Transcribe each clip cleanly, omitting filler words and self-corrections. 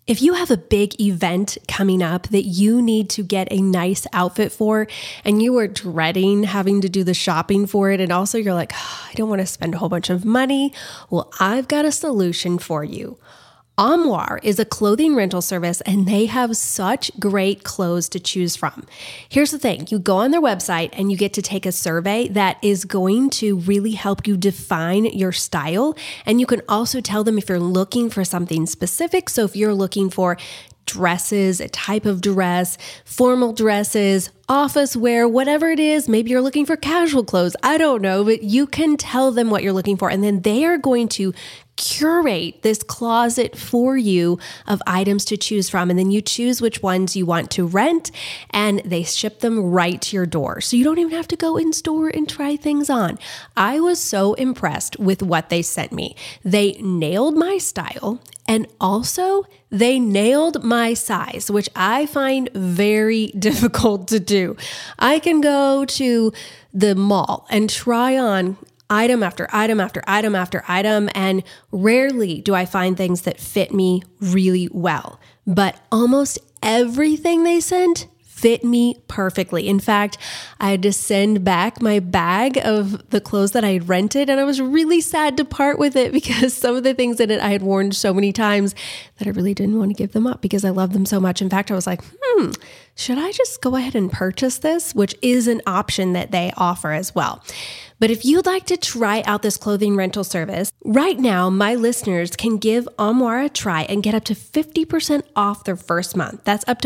If you have a big event coming up that you need to get a nice outfit for, and you are dreading having to do the shopping for it, and also you're like, I don't want to spend a whole bunch of money, well, I've got a solution for you. Armoire is a clothing rental service, and they have such great clothes to choose from. Here's the thing. You go on their website and you get to take a survey that is going to really help you define your style. And you can also tell them if you're looking for something specific. So if you're looking for dresses, a type of dress, formal dresses, office wear, whatever it is, maybe you're looking for casual clothes. I don't know, but you can tell them what you're looking for. And then they are going to curate this closet for you of items to choose from. And then you choose which ones you want to rent, and they ship them right to your door. So you don't even have to go in store and try things on. I was so impressed with what they sent me. They nailed my style, and also they nailed my size, which I find very difficult to do. I can go to the mall and try on item after item after item after item, and rarely do I find things that fit me really well. But almost everything they sent fit me perfectly. In fact, I had to send back my bag of the clothes that I had rented, and I was really sad to part with it because some of the things in it I had worn so many times that I really didn't want to give them up because I love them so much. In fact, I was like, should I just go ahead and purchase this? Which is an option that they offer as well. But if you'd like to try out this clothing rental service, right now, my listeners can give Armoire a try and get up to 50% off their first month. That's up to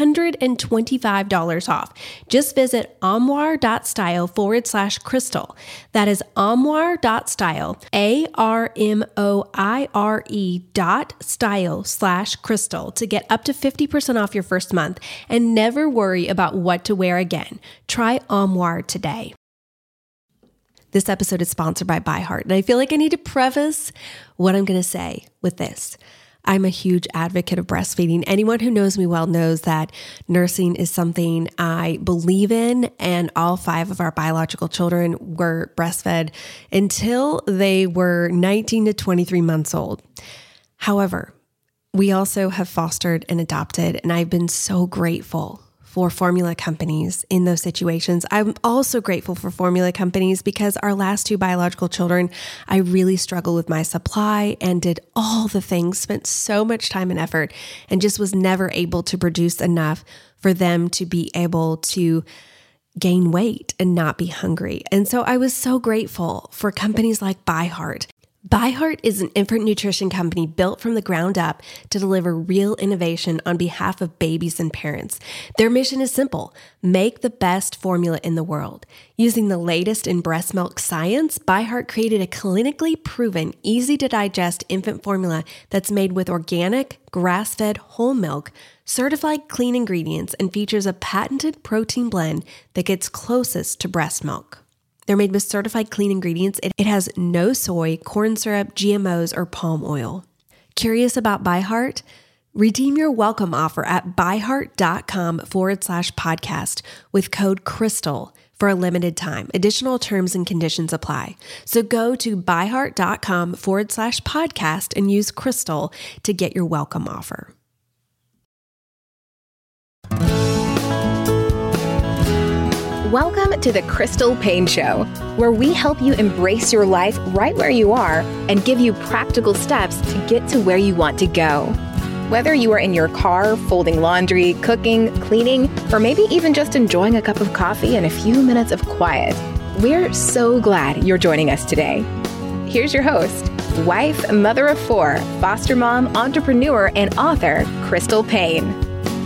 $125 off. Just visit armoire.style/crystal. That is armoire.style, ARMOIRE.style/crystal to get up to 50% off your first month and never worry about what to wear again. Try Armoire today. This episode is sponsored by ByHeart, and I feel like I need to preface what I'm going to say with this. I'm a huge advocate of breastfeeding. Anyone who knows me well knows that nursing is something I believe in, and all 5 of our biological children were breastfed until they were 19 to 23 months old. However, we also have fostered and adopted, and I've been so grateful for formula companies in those situations. I'm also grateful for formula companies because our last 2 biological children, I really struggled with my supply and did all the things, spent so much time and effort, and just was never able to produce enough for them to be able to gain weight and not be hungry. And so I was so grateful for companies like ByHeart. ByHeart is an infant nutrition company built from the ground up to deliver real innovation on behalf of babies and parents. Their mission is simple: make the best formula in the world. Using the latest in breast milk science, ByHeart created a clinically proven, easy-to-digest infant formula that's made with organic, grass-fed whole milk, certified clean ingredients, and features a patented protein blend that gets closest to breast milk. They're made with certified clean ingredients. It has no soy, corn syrup, GMOs, or palm oil. Curious about ByHeart? Redeem your welcome offer at byheart.com/podcast with code CRYSTAL for a limited time. Additional terms and conditions apply. So go to byheart.com/podcast and use CRYSTAL to get your welcome offer. Welcome to the Crystal Paine Show, where we help you embrace your life right where you are and give you practical steps to get to where you want to go. Whether you are in your car, folding laundry, cooking, cleaning, or maybe even just enjoying a cup of coffee and a few minutes of quiet, we're so glad you're joining us today. Here's your host, wife, mother of 4, foster mom, entrepreneur, and author, Crystal Paine.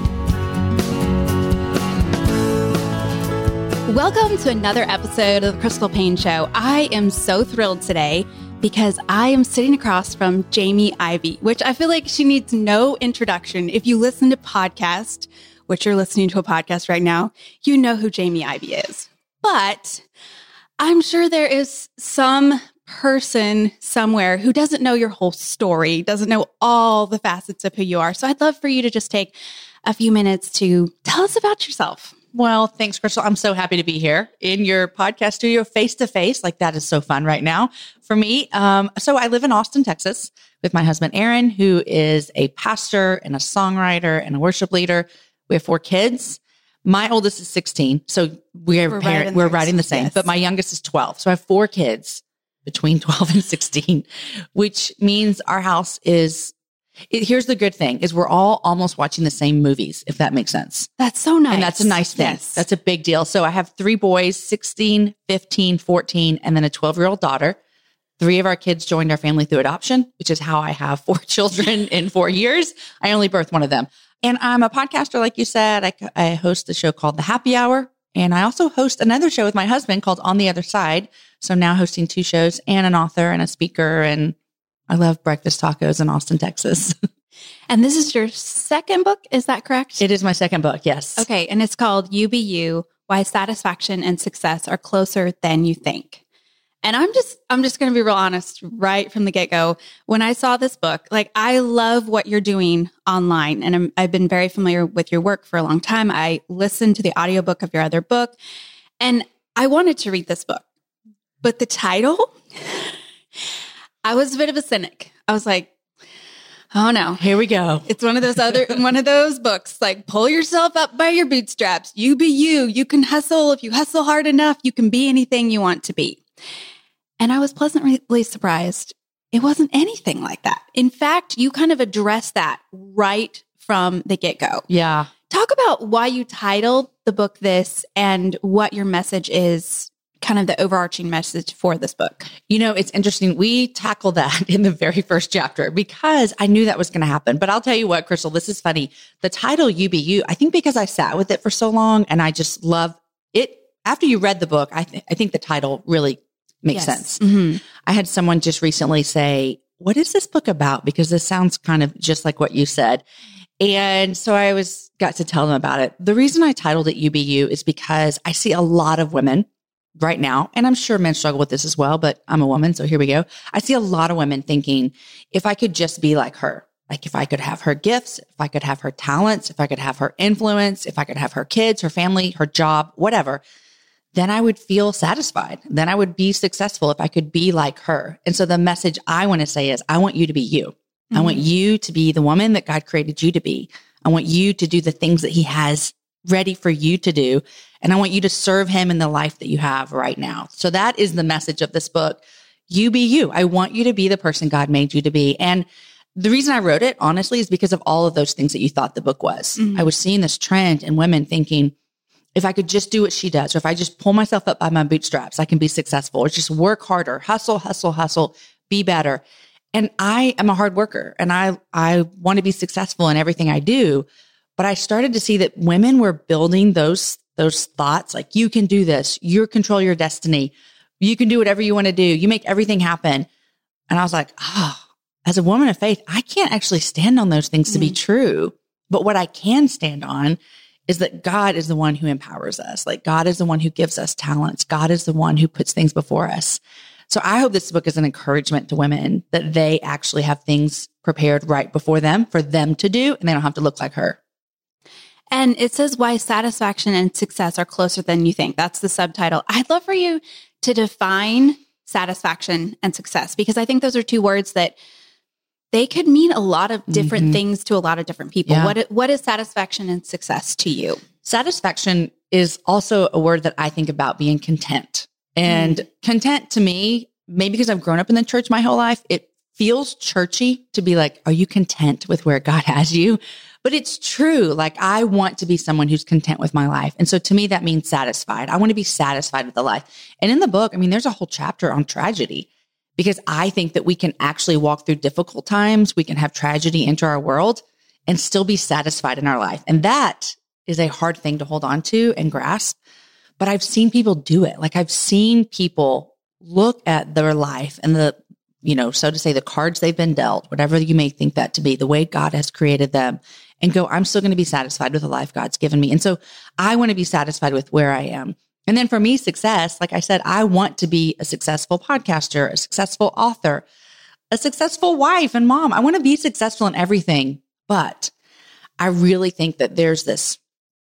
Welcome to another episode of the Crystal Paine Show. I am so thrilled today because I am sitting across from Jamie Ivey, which I feel like she needs no introduction. If you listen to podcasts, which you're listening to a podcast right now, you know who Jamie Ivey is. But I'm sure there is some person somewhere who doesn't know your whole story, doesn't know all the facets of who you are. So I'd love for you to just take a few minutes to tell us about yourself. Well, thanks, Crystal. I'm so happy to be here in your podcast studio face to face. Like that is so fun right now for me. So I live in Austin, Texas with my husband, Aaron, who is a pastor and a songwriter and a worship leader. We have 4 kids. My oldest is 16. So we're riding the same, yes. But my youngest is 12. So I have 4 kids between 12 and 16, which means our house is, here's the good thing is we're all almost watching the same movies, if that makes sense. That's so nice. And that's a nice thing. Yes. That's a big deal. So I have 3 boys, 16, 15, 14, and then a 12-year-old daughter. 3 of our kids joined our family through adoption, which is how I have 4 children in 4 years. I only birthed one of them. And I'm a podcaster, like you said. I host a show called The Happy Hour. And I also host another show with my husband called On the Other Side. So now hosting 2 shows and an author and a speaker. And I love breakfast tacos in Austin, Texas. And this is your second book. Is that correct? It is my second book. Yes. Okay. And it's called You Be You, Why Satisfaction and Success Are Closer Than You Think. And I'm just going to be real honest right from the get-go. When I saw this book, like I love what you're doing online. And I've been very familiar with your work for a long time. I listened to the audiobook of your other book and I wanted to read this book. But the title, I was a bit of a cynic. I was like, oh no, here we go. It's one of those books, like pull yourself up by your bootstraps. You be you. You can hustle. If you hustle hard enough, you can be anything you want to be. And I was pleasantly surprised. It wasn't anything like that. In fact, you kind of addressed that right from the get-go. Yeah. Talk about why you titled the book this and what your message is, kind of the overarching message for this book. You know, it's interesting. We tackled that in the very first chapter because I knew that was going to happen. But I'll tell you what, Crystal, this is funny. The title, You Be You, I think because I sat with it for so long and I just love it. After you read the book, I think the title really makes sense. Mm-hmm. I had someone just recently say, what is this book about? Because this sounds kind of just like what you said. And so I got to tell them about it. The reason I titled it You Be You is because I see a lot of women right now, and I'm sure men struggle with this as well, but I'm a woman, so here we go. I see a lot of women thinking, if I could just be like her, like if I could have her gifts, if I could have her talents, if I could have her influence, if I could have her kids, her family, her job, whatever, then I would feel satisfied. Then I would be successful if I could be like her. And so the message I want to say is, I want you to be you. Mm-hmm. I want you to be the woman that God created you to be. I want you to do the things that he has ready for you to do. And I want you to serve him in the life that you have right now. So that is the message of this book. You be you. I want you to be the person God made you to be. And the reason I wrote it, honestly, is because of all of those things that you thought the book was. Mm-hmm. I was seeing this trend in women thinking, if I could just do what she does, or if I just pull myself up by my bootstraps, I can be successful, or just work harder, hustle, be better. And I am a hard worker and I want to be successful in everything I do. But I started to see that women were building those thoughts, like you can do this, you control your destiny, you can do whatever you want to do, you make everything happen. And I was like, as a woman of faith, I can't actually stand on those things to be true. But what I can stand on is that God is the one who empowers us. Like God is the one who gives us talents. God is the one who puts things before us. So I hope this book is an encouragement to women that they actually have things prepared right before them for them to do, and they don't have to look like her. And it says why satisfaction and success are closer than you think. That's the subtitle. I'd love for you to define satisfaction and success, because I think those are 2 words that they could mean a lot of different things to a lot of different people. Yeah. What is satisfaction and success to you? Satisfaction is also a word that I think about being content. And content to me, maybe because I've grown up in the church my whole life, it feels churchy to be like, are you content with where God has you? But it's true. Like I want to be someone who's content with my life. And so to me, that means satisfied. I want to be satisfied with the life. And in the book, I mean, there's a whole chapter on tragedy, because I think that we can actually walk through difficult times. We can have tragedy enter our world and still be satisfied in our life. And that is a hard thing to hold on to and grasp. But I've seen people do it. Like I've seen people look at their life and the, so to say, the cards they've been dealt, whatever you may think that to be, the way God has created them, and go, I'm still going to be satisfied with the life God's given me. And so I want to be satisfied with where I am. And then for me, success, like I said, I want to be a successful podcaster, a successful author, a successful wife and mom. I want to be successful in everything. But I really think that there's this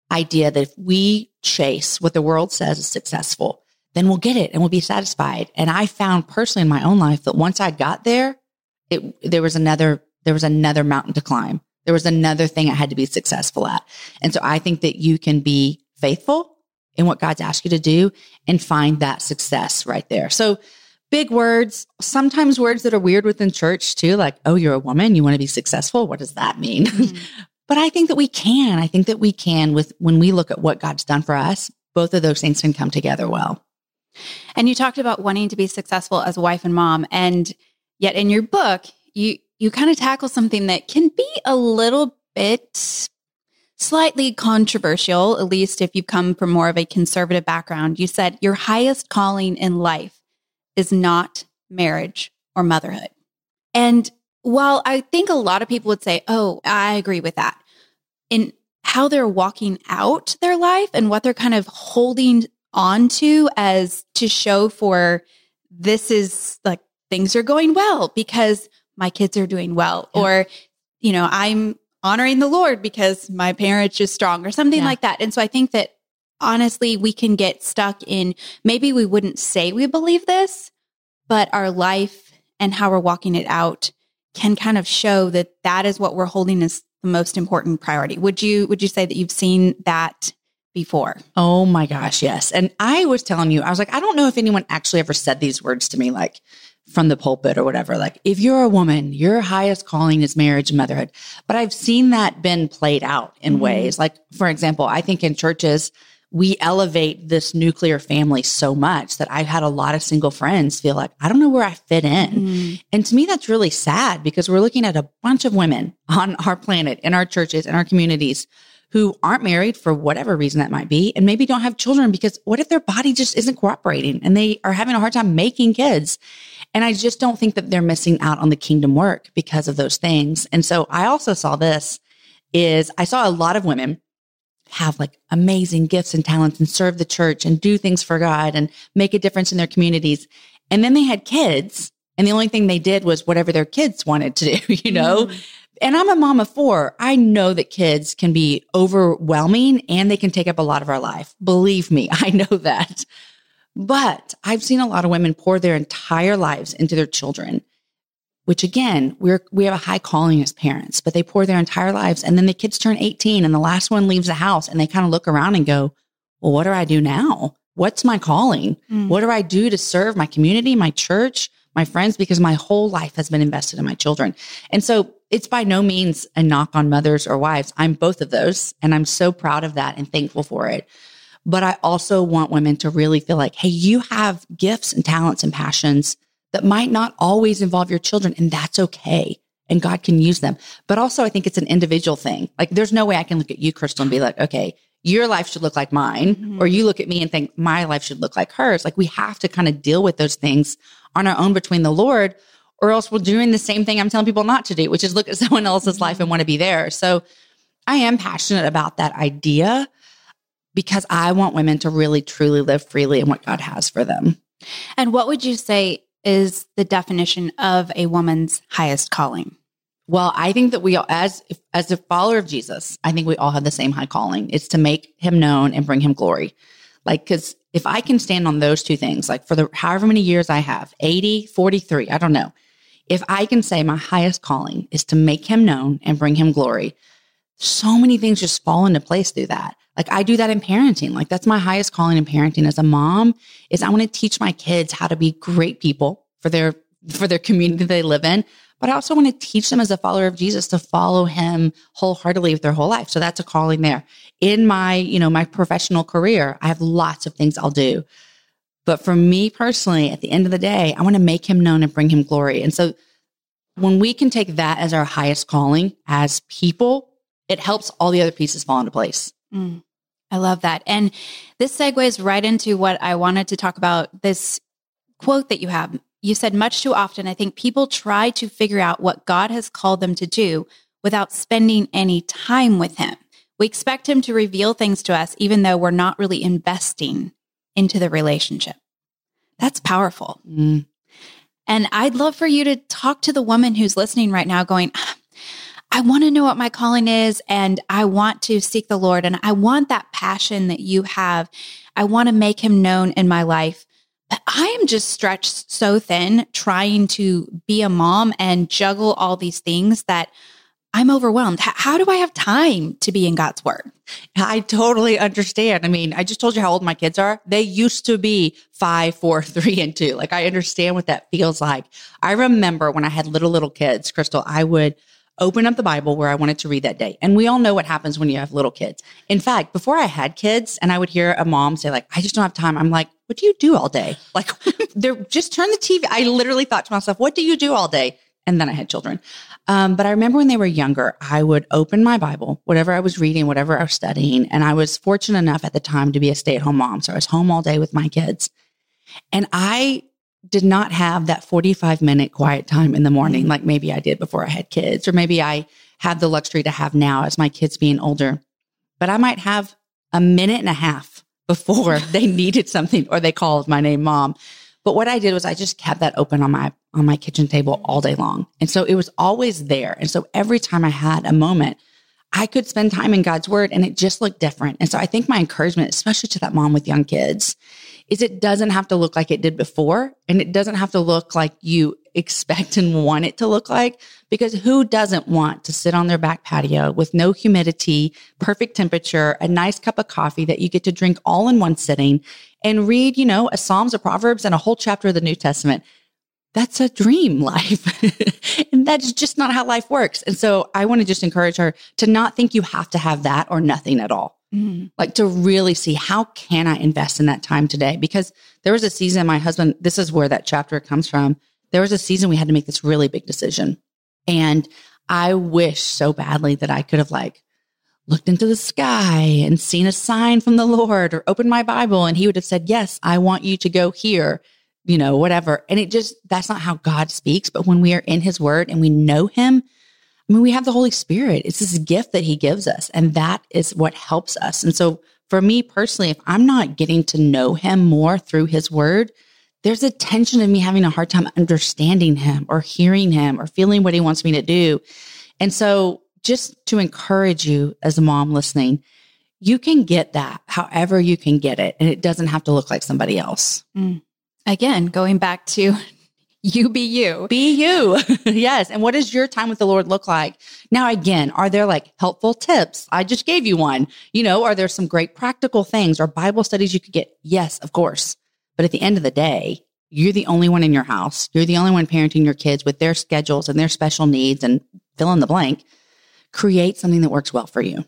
idea that if we chase what the world says is successful, then we'll get it and we'll be satisfied. And I found personally in my own life that once I got there, there was another mountain to climb. There was another thing I had to be successful at. And so I think that you can be faithful in what God's asked you to do and find that success right there. So big words, sometimes words that are weird within church too, like, oh, you're a woman, you want to be successful. What does that mean? But I think that we can. I think that we can when we look at what God's done for us, both of those things can come together well. And you talked about wanting to be successful as a wife and mom. And yet in your book, you kind of tackle something that can be a little bit slightly controversial, at least if you come from more of a conservative background. You said your highest calling in life is not marriage or motherhood. And while I think a lot of people would say, oh, I agree with that, in how they're walking out their life and what they're kind of holding on to as to show for this is like things are going well because my kids are doing well, or, I'm honoring the Lord because my marriage is strong or something like that. And so I think that honestly, we can get stuck in, maybe we wouldn't say we believe this, but our life and how we're walking it out can kind of show that that is what we're holding as the most important priority. Would you say that you've seen that before? Oh my gosh, yes. And I was telling you, I was like, I don't know if anyone actually ever said these words to me, like from the pulpit or whatever, like, if you're a woman, your highest calling is marriage and motherhood. But I've seen that been played out in ways. Like, for example, I think in churches, we elevate this nuclear family so much that I've had a lot of single friends feel like, I don't know where I fit in. And to me, that's really sad because we're looking at a bunch of women on our planet, in our churches, in our communities who aren't married for whatever reason that might be, and maybe don't have children because what if their body just isn't cooperating and they are having a hard time making kids? And I just don't think that they're missing out on the kingdom work because of those things. And so I also saw I saw a lot of women have like amazing gifts and talents and serve the church and do things for God and make a difference in their communities. And then they had kids and the only thing they did was whatever their kids wanted to do, And I'm a mom of 4. I know that kids can be overwhelming and they can take up a lot of our life. Believe me, I know that. But I've seen a lot of women pour their entire lives into their children, which again, we have a high calling as parents, but they pour their entire lives and then the kids turn 18 and the last one leaves the house and they kind of look around and go, well, what do I do now? What's my calling? What do I do to serve my community, my church, my friends? Because my whole life has been invested in my children. And so it's by no means a knock on mothers or wives. I'm both of those. And I'm so proud of that and thankful for it. But I also want women to really feel like, hey, you have gifts and talents and passions that might not always involve your children, and that's okay. And God can use them. But also, I think it's an individual thing. Like, there's no way I can look at you, Crystal, and be like, okay, your life should look like mine, or you look at me and think my life should look like hers. Like, we have to kind of deal with those things on our own between the Lord, or else we're doing the same thing I'm telling people not to do, which is look at someone else's life and want to be there. So I am passionate about that idea because I want women to really, truly live freely in what God has for them. And what would you say is the definition of a woman's highest calling? Well, I think that we all, as a follower of Jesus, I think we all have the same high calling. It's to make him known and bring him glory. Like, because if I can stand on those two things, like for the however many years I have, 80, 43, I don't know. If I can say my highest calling is to make him known and bring him glory, so many things just fall into place through that. Like, I do that in parenting. Like, that's my highest calling in parenting as a mom, is I want to teach my kids how to be great people for their community they live in. But I also want to teach them as a follower of Jesus to follow him wholeheartedly with their whole life. So that's a calling there. In my, my professional career, I have lots of things I'll do. But for me personally, at the end of the day, I want to make him known and bring him glory. And so when we can take that as our highest calling as people, it helps all the other pieces fall into place. I love that. And this segues right into what I wanted to talk about, this quote that you have. You said, much too often, I think people try to figure out what God has called them to do without spending any time with him. We expect him to reveal things to us, even though we're not really investing into the relationship. That's powerful. And I'd love for you to talk to the woman who's listening right now going, I want to know what my calling is, and I want to seek the Lord, and I want that passion that you have. I want to make him known in my life. But I am just stretched so thin trying to be a mom and juggle all these things that I'm overwhelmed. How do I have time to be in God's word? I totally understand. I mean, I just told you how old my kids are. They used to be 5, 4, 3, and 2. Like, I understand what that feels like. I remember when I had little kids, Crystal, I would open up the Bible where I wanted to read that day. And we all know what happens when you have little kids. In fact, before I had kids and I would hear a mom say like, I just don't have time. I'm like, what do you do all day? Like, just turn the TV. I literally thought to myself, what do you do all day? And then I had children. But I remember when they were younger, I would open my Bible, whatever I was reading, whatever I was studying. And I was fortunate enough at the time to be a stay-at-home mom. So I was home all day with my kids. And I did not have that 45-minute quiet time in the morning like maybe I did before I had kids, or maybe I have the luxury to have now as my kids being older. But I might have a minute and a half before they needed something or they called my name mom. But what I did was I just kept that open on my kitchen table all day long. And so it was always there. And so every time I had a moment, I could spend time in God's word and it just looked different. And so I think my encouragement, especially to that mom with young kids, is it doesn't have to look like it did before. And it doesn't have to look like you expect and want it to look like, because who doesn't want to sit on their back patio with no humidity, perfect temperature, a nice cup of coffee that you get to drink all in one sitting and read, a Psalms, a Proverbs, and a whole chapter of the New Testament? That's a dream life. And that's just not how life works. And so I want to just encourage her to not think you have to have that or nothing at all. Mm-hmm. Like, to really see, how can I invest in that time today? Because there was a season, my husband, this is where that chapter comes from. There was a season we had to make this really big decision. And I wish so badly that I could have looked into the sky and seen a sign from the Lord, or opened my Bible and he would have said, yes, I want you to go here, whatever. And that's not how God speaks. But when we are in his word and we know him, we have the Holy Spirit. It's this gift that he gives us. And that is what helps us. And so for me personally, if I'm not getting to know him more through his word, there's a tension of me having a hard time understanding him or hearing him or feeling what he wants me to do. And so just to encourage you as a mom listening, you can get that however you can get it. And it doesn't have to look like somebody else. Again, going back to you be you. Be you. Yes. And what does your time with the Lord look like? Now, again, are there helpful tips? I just gave you one. Are there some great practical things or Bible studies you could get? Yes, of course. But at the end of the day, you're the only one in your house. You're the only one parenting your kids with their schedules and their special needs, and fill in the blank. Create something that works well for you.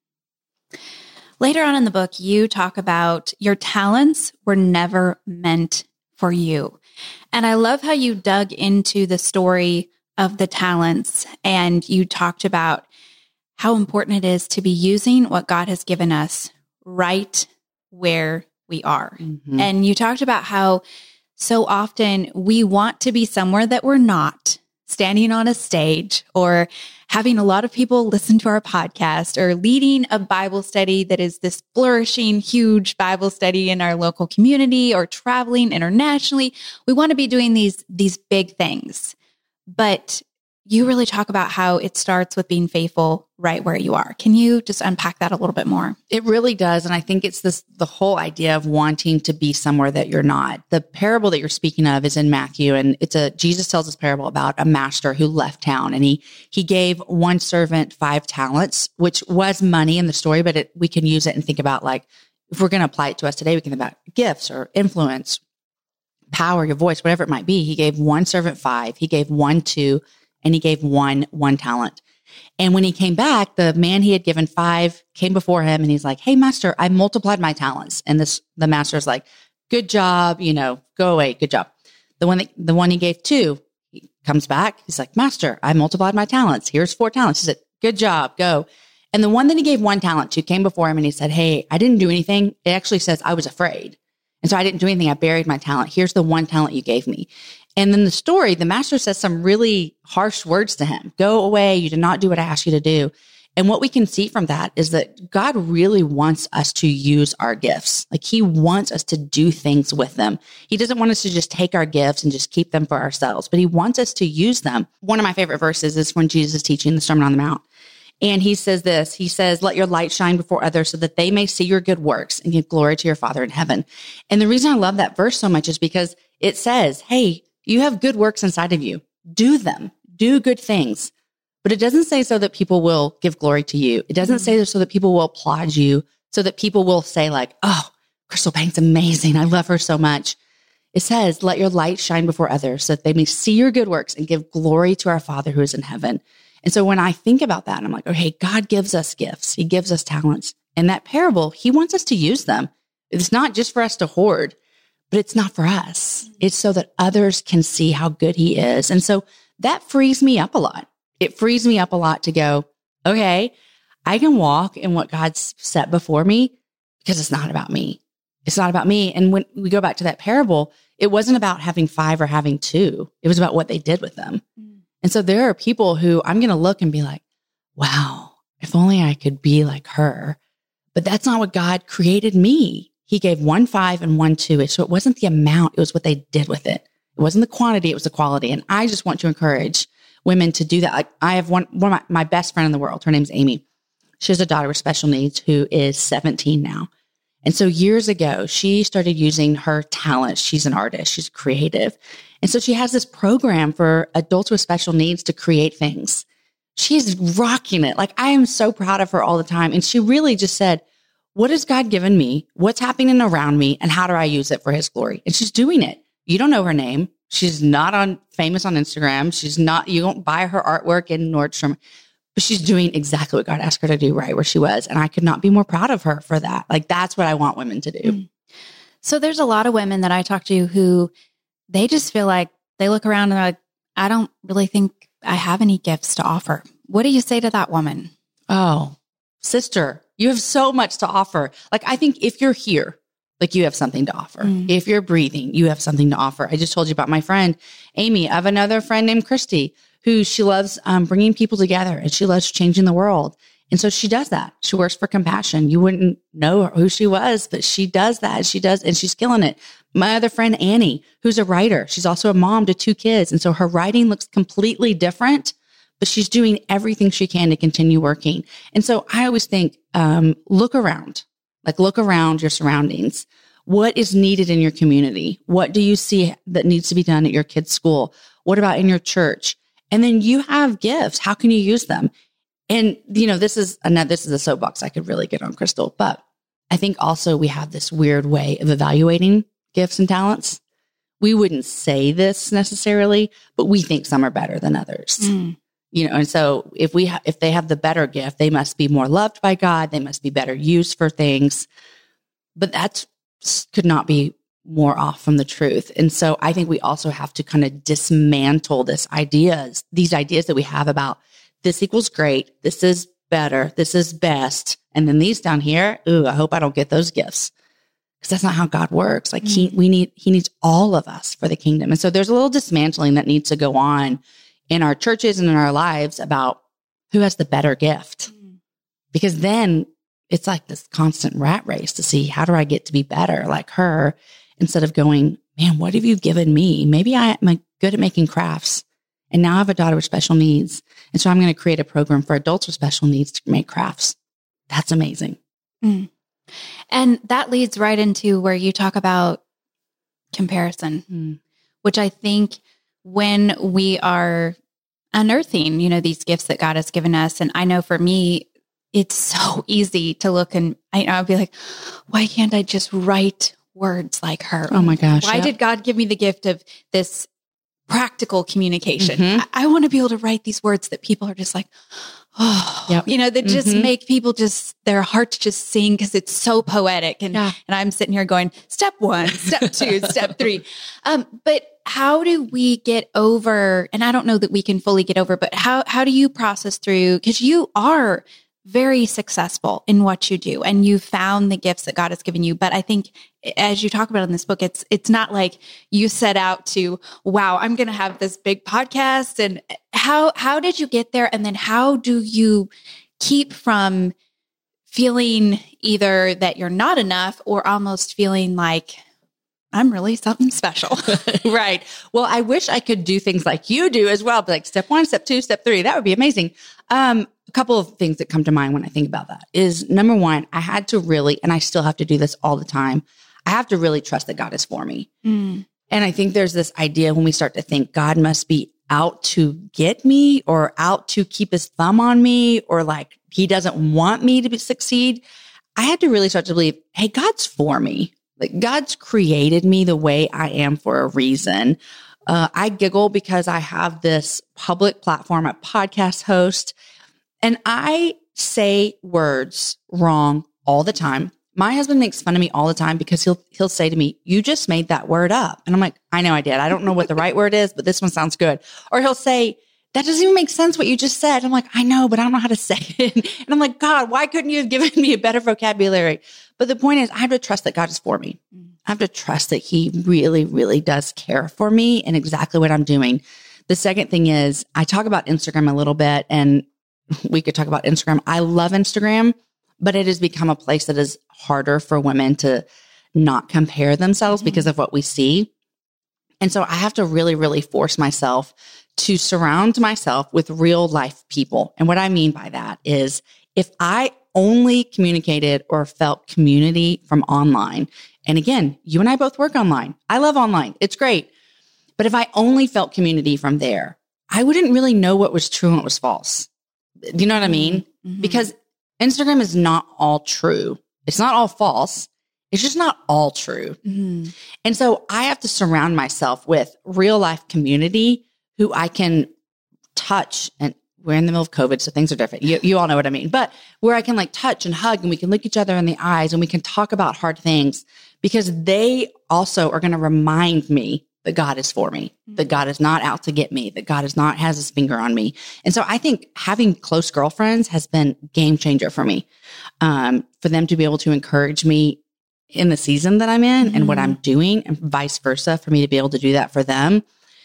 Later on in the book, you talk about your talents were never meant for you. And I love how you dug into the story of the talents, and you talked about how important it is to be using what God has given us right where we are. Mm-hmm. And you talked about how so often we want to be somewhere that we're not, standing on a stage or having a lot of people listen to our podcast or leading a Bible study that is this flourishing, huge Bible study in our local community, or traveling internationally. We want to be doing these big things. But you really talk about how it starts with being faithful right where you are. Can you just unpack that a little bit more? It really does. And I think it's the whole idea of wanting to be somewhere that you're not. The parable that you're speaking of is in Matthew, and Jesus tells this parable about a master who left town, and he gave one servant 5 talents, which was money in the story, but we can use it and think about if we're going to apply it to us today, we can think about gifts or influence, power, your voice, whatever it might be. He gave one servant 5, he gave one 2, and he gave one talent. And when he came back, the man he had given 5 came before him, and he's like, hey, master, I multiplied my talents. And the master's like, good job, go away. Good job. The one he gave 2, he comes back. He's like, master, I multiplied my talents. Here's 4 talents. He said, good job, go. And the one that he gave 1 talent to came before him, and he said, hey, I didn't do anything. It actually says I was afraid. And so I didn't do anything. I buried my talent. Here's the 1 talent you gave me. And then the story, the master says some really harsh words to him. Go away. You did not do what I asked you to do. And what we can see from that is that God really wants us to use our gifts. Like he wants us to do things with them. He doesn't want us to just take our gifts and just keep them for ourselves, but he wants us to use them. One of my favorite verses is when Jesus is teaching the Sermon on the Mount. And he says this, he says, let your light shine before others so that they may see your good works and give glory to your Father in heaven. And the reason I love that verse so much is because it says, hey, you have good works inside of you. Do them. Do good things. But it doesn't say so that people will give glory to you. It doesn't say so that people will applaud you, so that people will say like, oh, Crystal Payne's amazing. I love her so much. It says, let your light shine before others so that they may see your good works and give glory to our Father who is in heaven. And so when I think about that, I'm like, okay, God gives us gifts. He gives us talents. And that parable, he wants us to use them. It's not just for us to hoard, but it's not for us. It's so that others can see how good he is. And so that frees me up a lot. It frees me up a lot to go, okay, I can walk in what God's set before me because it's not about me. It's not about me. And when we go back to that parable, it wasn't about having 5 or having 2. It was about what they did with them. And so there are people who I'm going to look and be like, wow, if only I could be like her. But that's not what God created me. He gave 1 5 and 1 2. So it wasn't the amount. It was what they did with it. It wasn't the quantity. It was the quality. And I just want to encourage women to do that. Like I have one of my best friend in the world. Her name's Amy. She has a daughter with special needs who is 17 now. And so years ago, she started using her talent. She's an artist. She's creative. And so she has this program for adults with special needs to create things. She's rocking it. Like I am so proud of her all the time. And she really just said, what has God given me? What's happening around me? And how do I use it for his glory? And she's doing it. You don't know her name. She's not famous on Instagram. She's not, you don't buy her artwork in Nordstrom, but she's doing exactly what God asked her to do right where she was. And I could not be more proud of her for that. Like, that's what I want women to do. So there's a lot of women that I talk to who they just feel like they look around and they're like, I don't really think I have any gifts to offer. What do you say to that woman? Oh, sister, you have so much to offer. Like, I think if you're here, like you have something to offer. If you're breathing, you have something to offer. I just told you about my friend, Amy. I have another friend named Christy who she loves bringing people together and she loves changing the world. And so she does that. She works for Compassion. You wouldn't know who she was, but she does that. She does, and she's killing it. My other friend, Annie, who's a writer. She's also a mom to 2 kids. And so her writing looks completely different, but she's doing everything she can to continue working. And so I always think, look around your surroundings. What is needed in your community? What do you see that needs to be done at your kids' school? What about in your church? And then you have gifts. How can you use them? And, you know, this is a soapbox I could really get on, Crystal, but I think also we have this weird way of evaluating gifts and talents. We wouldn't say this necessarily, but we think some are better than others. You know, and so if they have the better gift, they must be more loved by God. They must be better used for things. But that could not be more off from the truth. And so I think we also have to kind of dismantle these ideas that we have about this equals great, this is better, this is best. And then these down here, I hope I don't get those gifts. Because that's not how God works. Like he needs all of us for the kingdom. And so there's a little dismantling that needs to go on in our churches and in our lives about who has the better gift. Because then it's like this constant rat race to see, how do I get to be better like her, instead of going, man, what have you given me? Maybe I am good at making crafts. And now I have a daughter with special needs. And so I'm going to create a program for adults with special needs to make crafts. That's amazing. And that leads right into where you talk about comparison, which I think when we are unearthing, you know, these gifts that God has given us. And I know for me, it's so easy to look and I'll be like, why can't I just write words like her? Oh my gosh. Why did God give me the gift of this practical communication? I want to be able to write these words that people are just like, you know, that just make people their hearts just sing because it's so poetic. And I'm sitting here going, step 1, step 2, step 3. But how do we get over, and I don't know that we can fully get over, but how do you process through, because you are very successful in what you do and you found the gifts that God has given you. But I think as you talk about in this book, it's not like you set out to, wow, I'm going to have this big podcast. And how did you get there? And then how do you keep from feeling either that you're not enough or almost feeling like I'm really something special. Right. Well, I wish I could do things like you do as well. Like step 1, step 2, step 3. That would be amazing. A couple of things that come to mind when I think about that is number 1, I had to really, and I still have to do this all the time. I have to really trust that God is for me. And I think there's this idea when we start to think God must be out to get me or out to keep his thumb on me or like he doesn't want me to succeed. I had to really start to believe, hey, God's for me. Like God's created me the way I am for a reason. I giggle because I have this public platform, a podcast host, and I say words wrong all the time. My husband makes fun of me all the time because he'll say to me, you just made that word up. And I'm like, I know I did. I don't know what the right word is, but this one sounds good. Or he'll say, that doesn't even make sense what you just said. I'm like, I know, but I don't know how to say it. And I'm like, God, why couldn't you have given me a better vocabulary? But the point is, I have to trust that God is for me. I have to trust that he really, really does care for me and exactly what I'm doing. The second thing is I talk about Instagram a little bit, and we could talk about Instagram. I love Instagram, but it has become a place that is harder for women to not compare themselves because of what we see. And so I have to really, really force myself to surround myself with real life people. And what I mean by that is if I only communicated or felt community from online, and again, you and I both work online. I love online. It's great. But if I only felt community from there, I wouldn't really know what was true and what was false. Do you know what I mean? Because Instagram is not all true. It's not all false. It's just not all true. And so I have to surround myself with real life community who I can touch. And we're in the middle of COVID, so things are different. You all know what I mean. But where I can like touch and hug and we can look each other in the eyes and we can talk about hard things because they also are going to remind me that God is for me, that God is not out to get me, that God has his finger on me. And so I think having close girlfriends has been a game changer for me, for them to be able to encourage me in the season that I'm in and what I'm doing and vice versa, for me to be able to do that for them.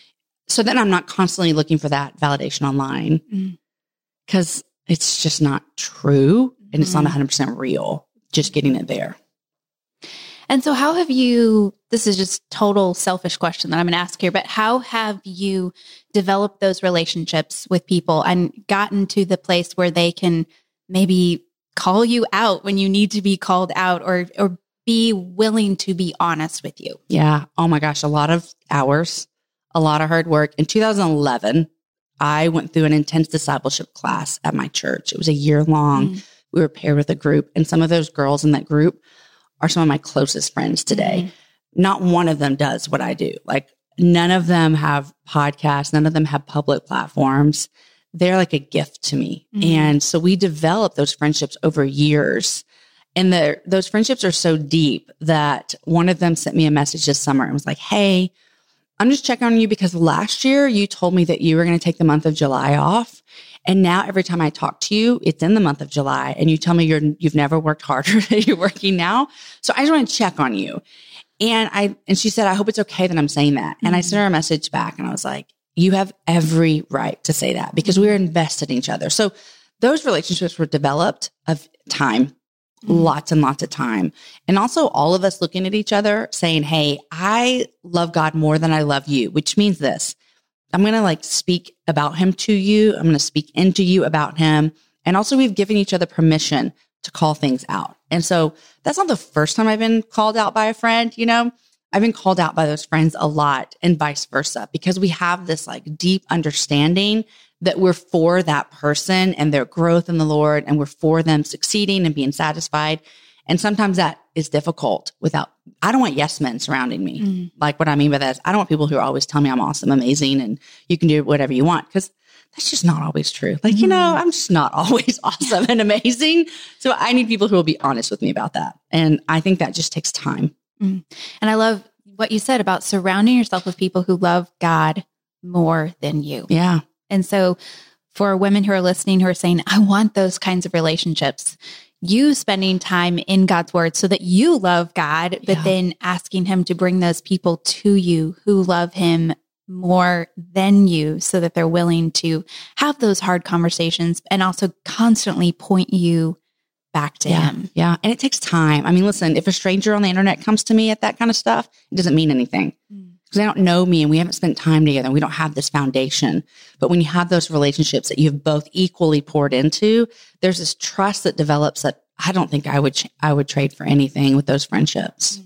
So then I'm not constantly looking for that validation online because it's just not true and it's not 100% real, just getting it there. And so how have you, this is just total selfish question that I'm going to ask here, but how have you developed those relationships with people and gotten to the place where they can maybe call you out when you need to be called out or be willing to be honest with you? Yeah. Oh my gosh. A lot of hours, a lot of hard work. In 2011, I went through an intense discipleship class at my church. It was a year long. We were paired with a group, and some of those girls in that group are some of my closest friends today. Not one of them does what I do. Like none of them have podcasts. None of them have public platforms. They're like a gift to me. And so we developed those friendships over years. And those friendships are so deep that one of them sent me a message this summer and was like, hey, I'm just checking on you because last year you told me that you were going to take the month of July off. And now every time I talk to you, it's in the month of July and you tell me you've never worked harder than you're working now. So I just want to check on you. And she said, I hope it's okay that I'm saying that. And I sent her a message back and I was like, you have every right to say that because we were invested in each other. So those relationships were developed of time. Lots and lots of time. And also all of us looking at each other saying, hey, I love God more than I love you, which means this. I'm going to like speak about him to you. I'm going to speak into you about him. And also we've given each other permission to call things out. And so that's not the first time I've been called out by a friend. You know, I've been called out by those friends a lot and vice versa, because we have this like deep understanding that we're for that person and their growth in the Lord, and we're for them succeeding and being satisfied. And sometimes that is difficult I don't want yes men surrounding me. Like what I mean by that is I don't want people who are always telling me I'm awesome, amazing, and you can do whatever you want, because that's just not always true. Like, you know, I'm just not always awesome and amazing. So I need people who will be honest with me about that. And I think that just takes time. And I love what you said about surrounding yourself with people who love God more than you. Yeah. And so for women who are listening, who are saying, I want those kinds of relationships, you spending time in God's word so that you love God, but then asking him to bring those people to you who love him more than you so that they're willing to have those hard conversations and also constantly point you back to him. Yeah. And it takes time. I mean, listen, if a stranger on the internet comes to me at that kind of stuff, it doesn't mean anything because they don't know me and we haven't spent time together and we don't have this foundation. But when you have those relationships that you've both equally poured into, there's this trust that develops that I don't think I would trade for anything with those friendships.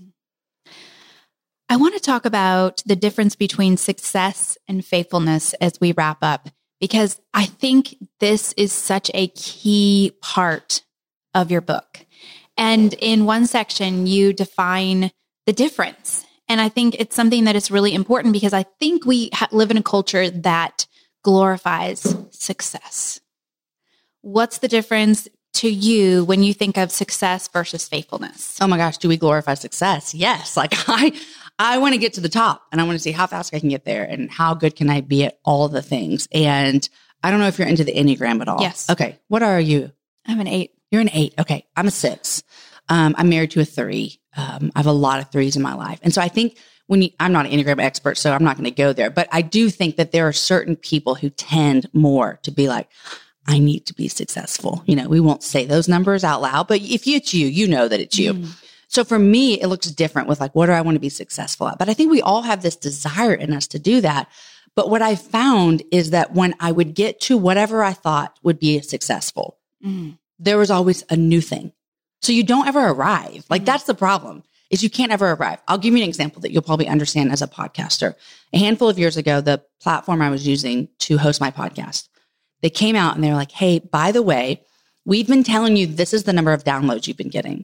I want to talk about the difference between success and faithfulness as we wrap up, because I think this is such a key part of your book. And in one section, you define the difference. And I think it's something that is really important because I think we live in a culture that glorifies success. What's the difference to you when you think of success versus faithfulness? Oh my gosh, do we glorify success? Yes. Like I want to get to the top and I want to see how fast I can get there and how good can I be at all the things. And I don't know if you're into the Enneagram at all. Yes. Okay. What are you? I'm an 8. You're an 8. Okay. I'm a 6. I'm married to a 3. I have a lot of 3s in my life. And so I think I'm not an Enneagram expert, so I'm not going to go there, but I do think that there are certain people who tend more to be like, I need to be successful. You know, we won't say those numbers out loud, but if it's you, you know that it's you. So for me, it looks different with like, what do I want to be successful at? But I think we all have this desire in us to do that. But what I found is that when I would get to whatever I thought would be successful, there was always a new thing. So you don't ever arrive. Like that's the problem is you can't ever arrive. I'll give you an example that you'll probably understand as a podcaster. A handful of years ago, the platform I was using to host my podcast, they came out and they were like, hey, by the way, we've been telling you this is the number of downloads you've been getting.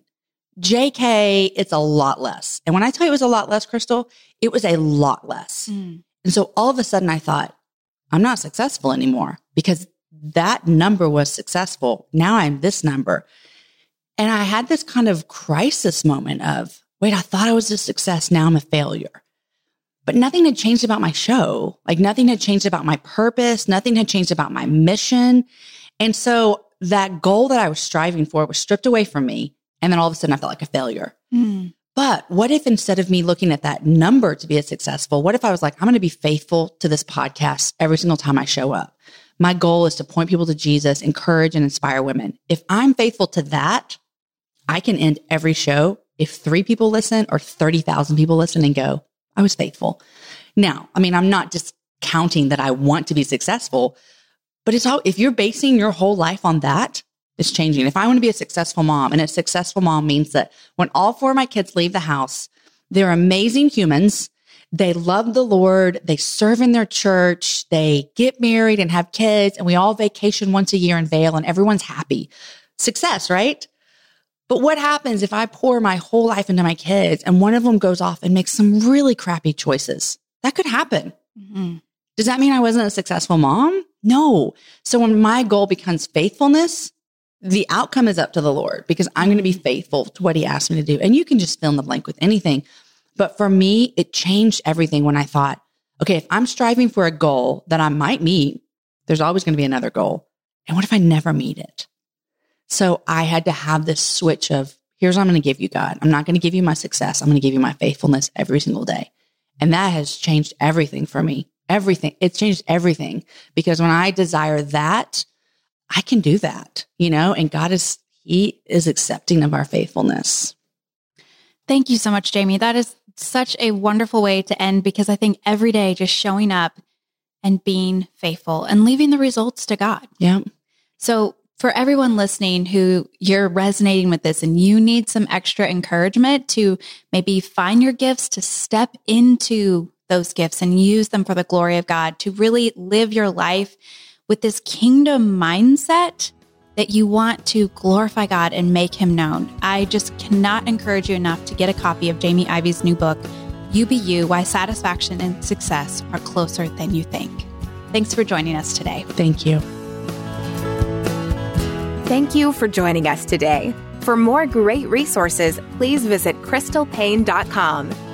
JK, it's a lot less. And when I tell you it was a lot less, Crystal, it was a lot less. And so all of a sudden I thought, I'm not successful anymore because that number was successful. Now I'm this number. And I had this kind of crisis moment of, wait, I thought I was a success. Now I'm a failure. But nothing had changed about my show. Like nothing had changed about my purpose. Nothing had changed about my mission. And so that goal that I was striving for was stripped away from me. And then all of a sudden I felt like a failure. But what if instead of me looking at that number to be a successful, what if I was like, I'm going to be faithful to this podcast every single time I show up. My goal is to point people to Jesus, encourage and inspire women. If I'm faithful to that, I can end every show if 3 people listen or 30,000 people listen and go, I was faithful. Now, I mean, I'm not just counting that I want to be successful, but it's all, if you're basing your whole life on that, it's changing. If I want to be a successful mom, and a successful mom means that when all 4 of my kids leave the house, they're amazing humans. They love the Lord. They serve in their church. They get married and have kids, and we all vacation once a year in Vail, and everyone's happy. Success, right? But what happens if I pour my whole life into my kids and one of them goes off and makes some really crappy choices? That could happen. Does that mean I wasn't a successful mom? No. So when my goal becomes faithfulness, the outcome is up to the Lord because I'm going to be faithful to what he asked me to do. And you can just fill in the blank with anything. But for me, it changed everything when I thought, okay, if I'm striving for a goal that I might meet, there's always going to be another goal. And what if I never meet it? So I had to have this switch of, here's what I'm going to give you, God. I'm not going to give you my success. I'm going to give you my faithfulness every single day. And that has changed everything for me. Everything. It's changed everything because when I desire that, I can do that, you know, and he is accepting of our faithfulness. Thank you so much, Jamie. That is such a wonderful way to end because I think every day just showing up and being faithful and leaving the results to God. Yeah. So for everyone listening who you're resonating with this and you need some extra encouragement to maybe find your gifts, to step into those gifts and use them for the glory of God, to really live your life with this kingdom mindset that you want to glorify God and make him known. I just cannot encourage you enough to get a copy of Jamie Ivey's new book, You Be You, Why Satisfaction and Success Are Closer Than You Think. Thanks for joining us today. Thank you. Thank you for joining us today. For more great resources, please visit crystalpaine.com.